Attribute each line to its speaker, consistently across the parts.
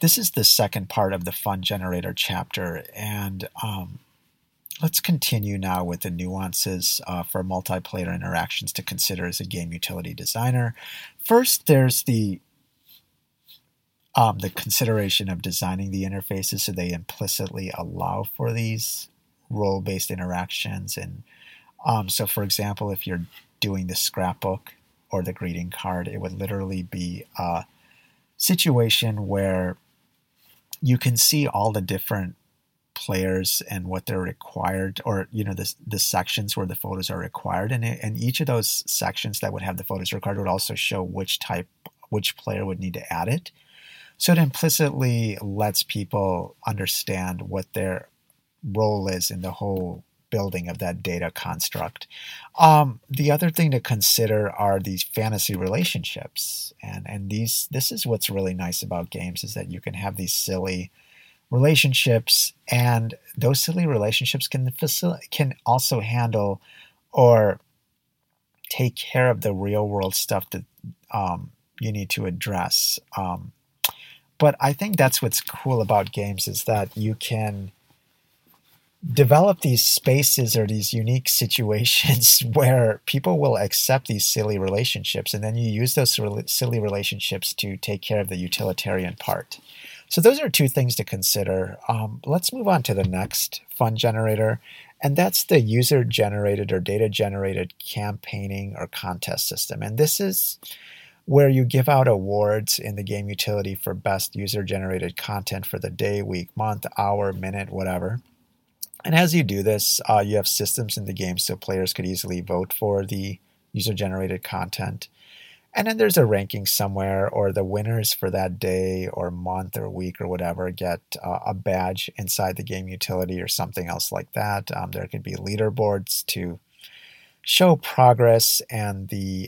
Speaker 1: this is the second part of the fun generator chapter, and let's continue now with the nuances for multiplayer interactions to consider as a game utility designer. First, there's the consideration of designing the interfaces so they implicitly allow for these role-based interactions. And so, for example, if you're doing the scrapbook or the greeting card, it would literally be a situation where you can see all the different players and what they're required, or the sections where the photos are required, and each of those sections that would have the photos required would also show which player would need to add it. So it implicitly lets people understand what their role is in the whole building of that data construct. The other thing to consider are these fantasy relationships, and this is what's really nice about games, is that you can have these silly relationships, and those silly relationships can also handle or take care of the real world stuff that you need to address. But I think that's what's cool about games, is that you can develop these spaces or these unique situations where people will accept these silly relationships, and then you use those silly relationships to take care of the utilitarian part. So those are two things to consider. Let's move on to the next fun generator, and that's the user-generated or data-generated campaigning or contest system. And this is where you give out awards in the game utility for best user-generated content for the day, week, month, hour, minute, whatever. And as you do this, you have systems in the game so players could easily vote for the user-generated content. And then there's a ranking somewhere, or the winners for that day or month or week or whatever get a badge inside the game utility or something else like that. There could be leaderboards to show progress and the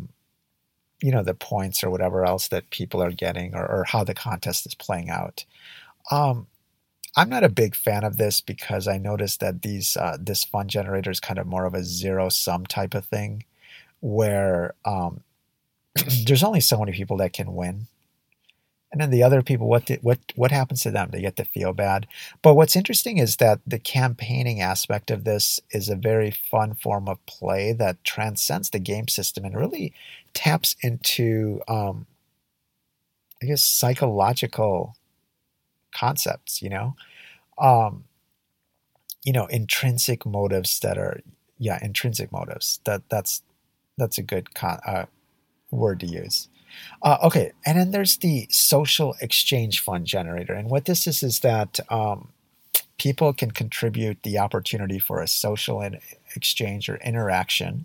Speaker 1: points or whatever else that people are getting, or how the contest is playing out. I'm not a big fan of this because I noticed that this fun generator is kind of more of a zero-sum type of thing, where there's only so many people that can win, and then the other people, what happens to them? They get to feel bad. But what's interesting is that the campaigning aspect of this is a very fun form of play that transcends the game system and really taps into, I guess, psychological concepts. Intrinsic motives that are, intrinsic motives. That's a good word to use. Okay, and then there's the social exchange fund generator, and what this is that people can contribute the opportunity for a social exchange or interaction.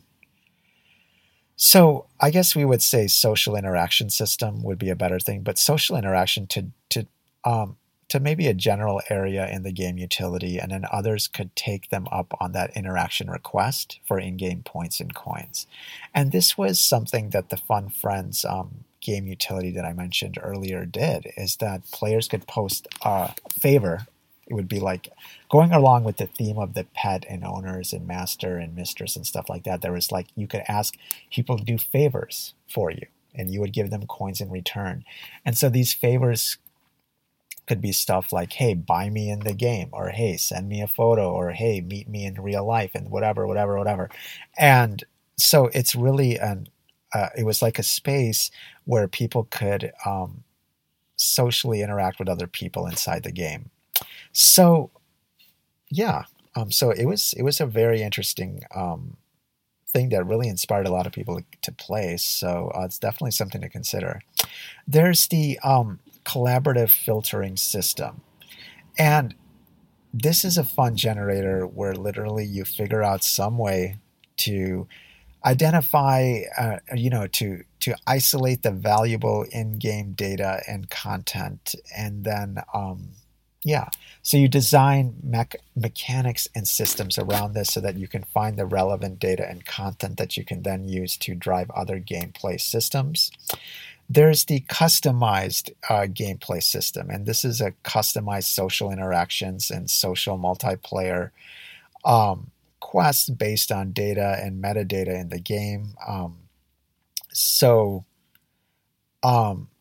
Speaker 1: So I guess we would say social interaction system would be a better thing, but social interaction to maybe a general area in the game utility, and then others could take them up on that interaction request for in-game points and coins. And this was something that the Fun Friends game utility that I mentioned earlier did, is that players could post a favor. It would be like going along with the theme of the pet and owners and master and mistress and stuff like that. There was like, you could ask people to do favors for you, and you would give them coins in return. And so these favors could be stuff like, hey, buy me in the game, or hey, send me a photo, or hey, meet me in real life, and whatever. And so it's really it was like a space where people could socially interact with other people inside the game. So yeah, so it was a very interesting thing that really inspired a lot of people to play. So it's definitely something to consider. There's the collaborative filtering system, and this is a fun generator where literally you figure out some way to identify, to isolate the valuable in-game data and content, and then so you design mechanics and systems around this so that you can find the relevant data and content that you can then use to drive other gameplay systems. There's the customized gameplay system, and this is a customized social interactions and social multiplayer quests based on data and metadata in the game.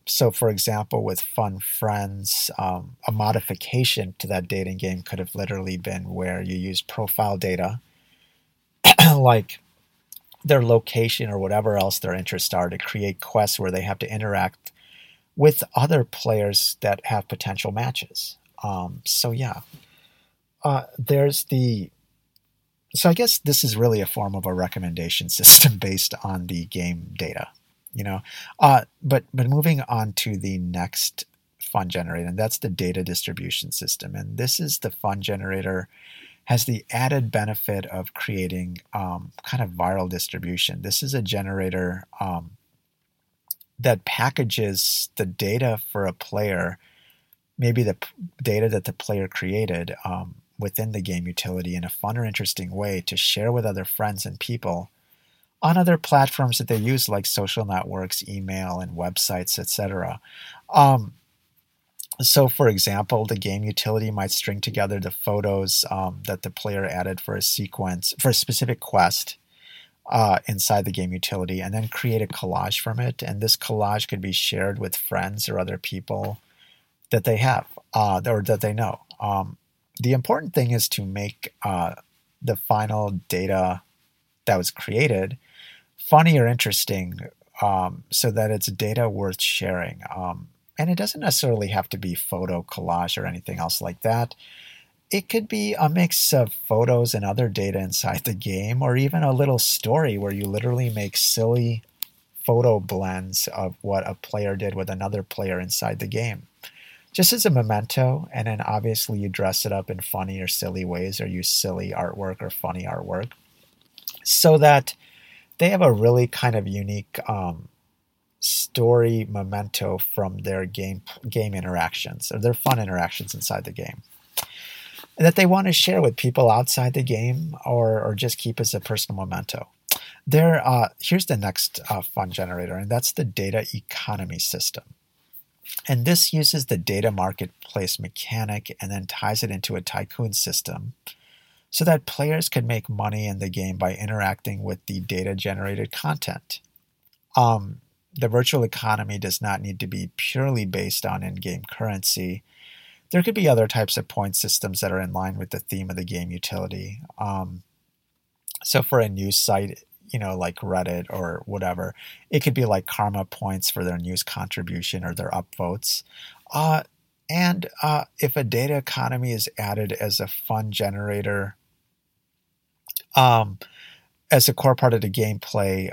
Speaker 1: So, for example, with Fun Friends, a modification to that dating game could have literally been where you use profile data, like their location or whatever else their interests are, to create quests where they have to interact with other players that have potential matches. So yeah, there's the. So I guess this is really a form of a recommendation system based on the game data, you know. But moving on to the next fun generator, and that's the data distribution system, and this is the fun generator has the added benefit of creating kind of viral distribution. This is a generator that packages the data for a player, maybe the data that the player created within the game utility in a fun or interesting way to share with other friends and people on other platforms that they use, like social networks, email, and websites, etc. So, for example, the game utility might string together the photos that the player added for a sequence, for a specific quest inside the game utility, and then create a collage from it. And this collage could be shared with friends or other people that they have or that they know. The important thing is to make the final data that was created funny or interesting, so that it's data worth sharing. And it doesn't necessarily have to be photo collage or anything else like that. It could be a mix of photos and other data inside the game, or even a little story where you literally make silly photo blends of what a player did with another player inside the game, just as a memento. And then obviously you dress it up in funny or silly ways, or use silly artwork or funny artwork, so that they have a really kind of unique story memento from their game interactions, or their fun interactions inside the game, that they want to share with people outside the game, or just keep as a personal memento. Here's the next fun generator, and that's the data economy system. And this uses the data marketplace mechanic and then ties it into a tycoon system so that players can make money in the game by interacting with the data generated content. The virtual economy does not need to be purely based on in-game currency. There could be other types of point systems that are in line with the theme of the game utility. So for a news site, like Reddit or whatever, it could be like karma points for their news contribution or their upvotes. And if a data economy is added as a fun generator, as a core part of the gameplay,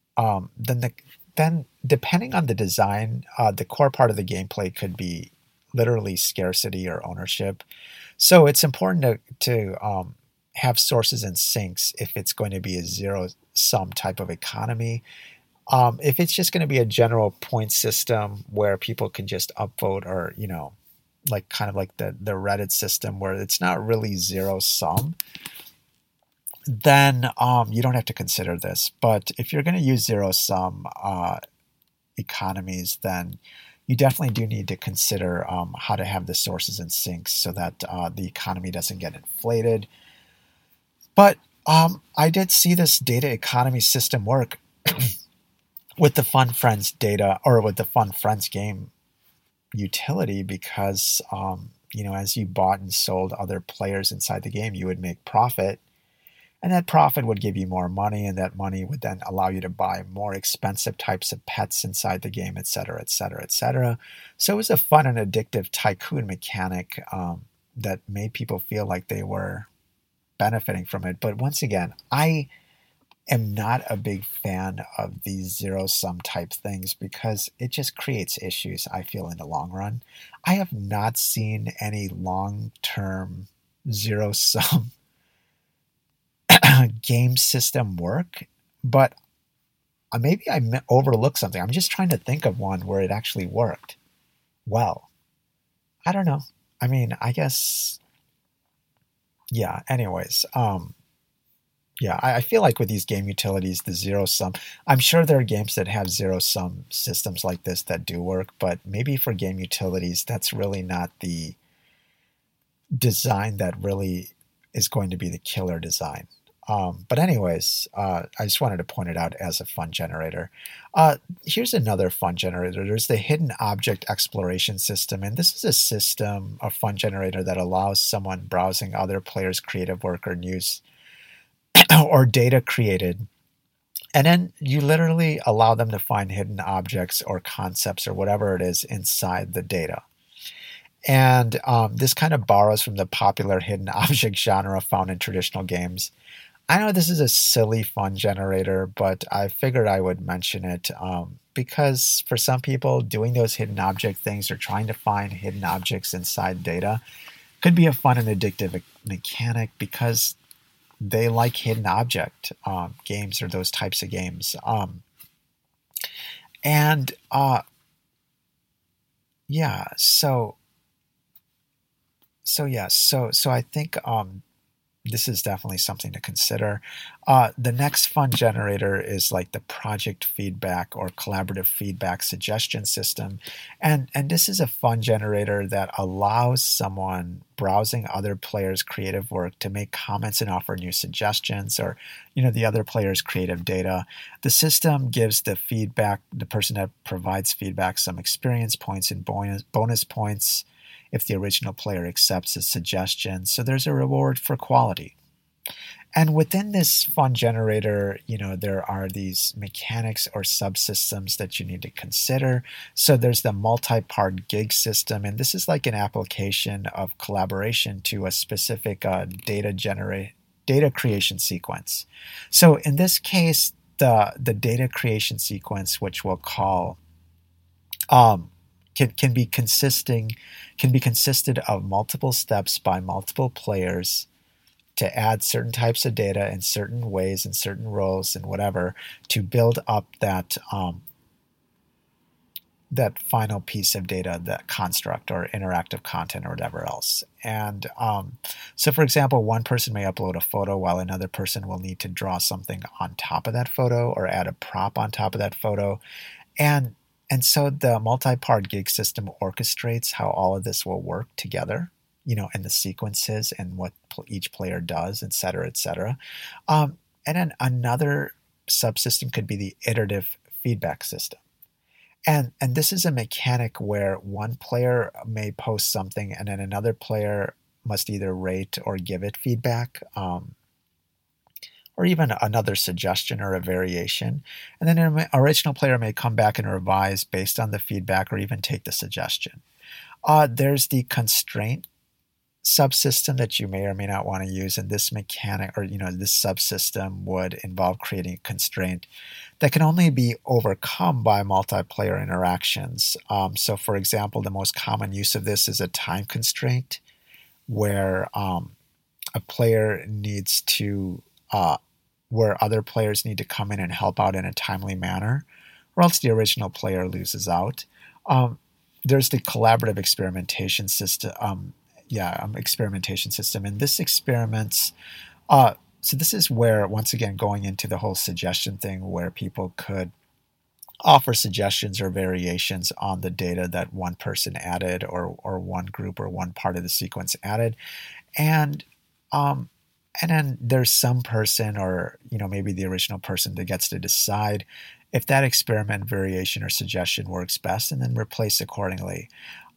Speaker 1: then depending on the design, the core part of the gameplay could be literally scarcity or ownership. So it's important to have sources and sinks if it's going to be a zero-sum type of economy. If it's just going to be a general point system where people can just upvote, or like kind of like the Reddit system where it's not really zero-sum, then you don't have to consider this. But if you're going to use zero-sum economies, then you definitely do need to consider how to have the sources and sinks so that the economy doesn't get inflated. But I did see this data economy system work with the Fun Friends data, or with the Fun Friends game utility, because as you bought and sold other players inside the game, you would make profit. And that profit would give you more money, and that money would then allow you to buy more expensive types of pets inside the game, et cetera, et cetera, et cetera. So it was a fun and addictive tycoon mechanic that made people feel like they were benefiting from it. But once again, I am not a big fan of these zero-sum type things because it just creates issues, I feel, in the long run. I have not seen any long-term zero-sum game system work, but maybe I overlooked something. I'm just trying to think of one where it actually worked well. I don't know. I mean, I guess, yeah. Anyways, yeah, I feel like with these game utilities, the zero sum, I'm sure there are games that have zero sum systems like this that do work, but maybe for game utilities, that's really not the design that really is going to be the killer design. But anyways, I just wanted to point it out as a fun generator. Here's another fun generator. There's the hidden object exploration system, and this is a system, a fun generator that allows someone browsing other players' creative work or news or data created. And then you literally allow them to find hidden objects or concepts or whatever it is inside the data. And this kind of borrows from the popular hidden object genre found in traditional games. I know this is a silly fun generator, but I figured I would mention it because for some people, doing those hidden object things or trying to find hidden objects inside data could be a fun and addictive mechanic because they like hidden object games or those types of games. And yeah, so I think this is definitely something to consider. The next fun generator is like the project feedback or collaborative feedback suggestion system. And this is a fun generator that allows someone browsing other players' creative work to make comments and offer new suggestions or, the other player's creative data. The system gives the person that provides feedback some experience points and bonus points if the original player accepts a suggestion. So there's a reward for quality. And within this fun generator, there are these mechanics or subsystems that you need to consider. So there's the multi-part gig system, and this is like an application of collaboration to a specific data creation sequence. So in this case, the data creation sequence, which we'll call can be consisted of multiple steps by multiple players to add certain types of data in certain ways and certain rows and whatever to build up that final piece of data, that construct or interactive content or whatever else. And so, for example, one person may upload a photo while another person will need to draw something on top of that photo or add a prop on top of that photo. And so the multi-part gig system orchestrates how all of this will work together, and the sequences and what each player does, et cetera, et cetera. And then another subsystem could be the iterative feedback system. And this is a mechanic where one player may post something and then another player must either rate or give it feedback, or even another suggestion or a variation. And then an original player may come back and revise based on the feedback or even take the suggestion. There's the constraint subsystem that you may or may not want to use. And this mechanic or, this subsystem would involve creating a constraint that can only be overcome by multiplayer interactions. So for example, the most common use of this is a time constraint where a player needs to where other players need to come in and help out in a timely manner, or else the original player loses out. There's the collaborative experimentation system. Experimentation system, and this experiments. So this is where, once again, going into the whole suggestion thing, where people could offer suggestions or variations on the data that one person added, or one group or one part of the sequence added, and then there's some person or maybe the original person that gets to decide if that experiment, variation, or suggestion works best, and then replace accordingly.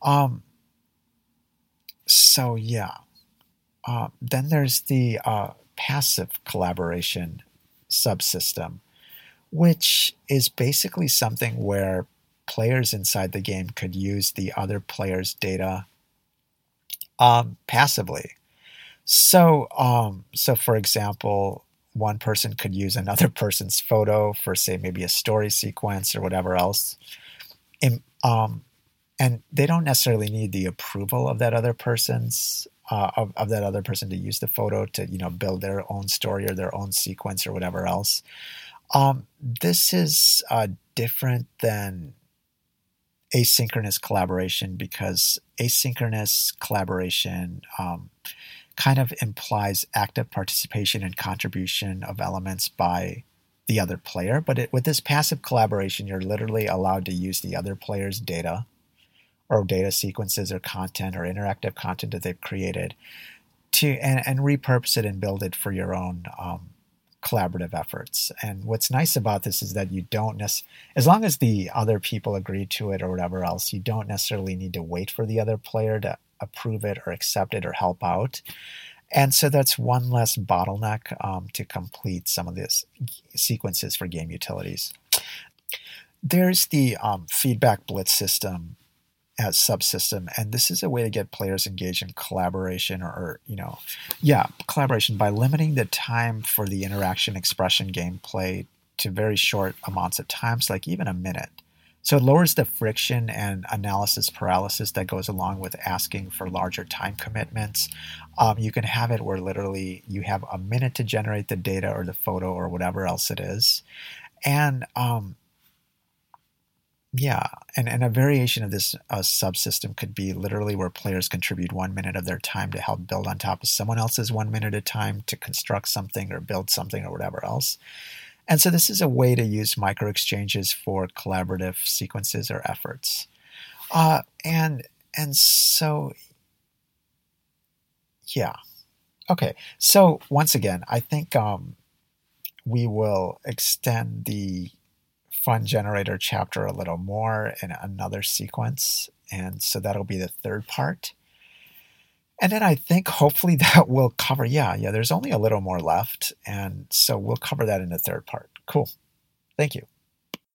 Speaker 1: Then there's the passive collaboration subsystem, which is basically something where players inside the game could use the other player's data passively. So for example, one person could use another person's photo for, say, maybe a story sequence or whatever else. And they don't necessarily need the approval of that other person's of that other person to use the photo to build their own story or their own sequence or whatever else. This is different than asynchronous collaboration, because asynchronous collaboration kind of implies active participation and contribution of elements by the other player. But with this passive collaboration, you're literally allowed to use the other player's data or data sequences or content or interactive content that they've created and repurpose it and build it for your own collaborative efforts. And what's nice about this is that you don't as long as the other people agree to it or whatever else, you don't necessarily need to wait for the other player to approve it or accept it or help out. And so that's one less bottleneck to complete some of these sequences for game utilities. There's the feedback blitz system as subsystem, and this is a way to get players engaged in collaboration collaboration by limiting the time for the interaction expression gameplay to very short amounts of times, like even a minute. So it lowers the friction and analysis paralysis that goes along with asking for larger time commitments. You can have it where literally you have a minute to generate the data or the photo or whatever else it is. And and a variation of this subsystem could be literally where players contribute 1 minute of their time to help build on top of someone else's 1 minute of time to construct something or build something or whatever else. And so this is a way to use micro exchanges for collaborative sequences or efforts. And so, yeah. Okay. So once again, I think we will extend the fun generator chapter a little more in another sequence. And so that'll be the third part. And then I think hopefully that will cover, there's only a little more left. And so we'll cover that in the third part. Cool. Thank you.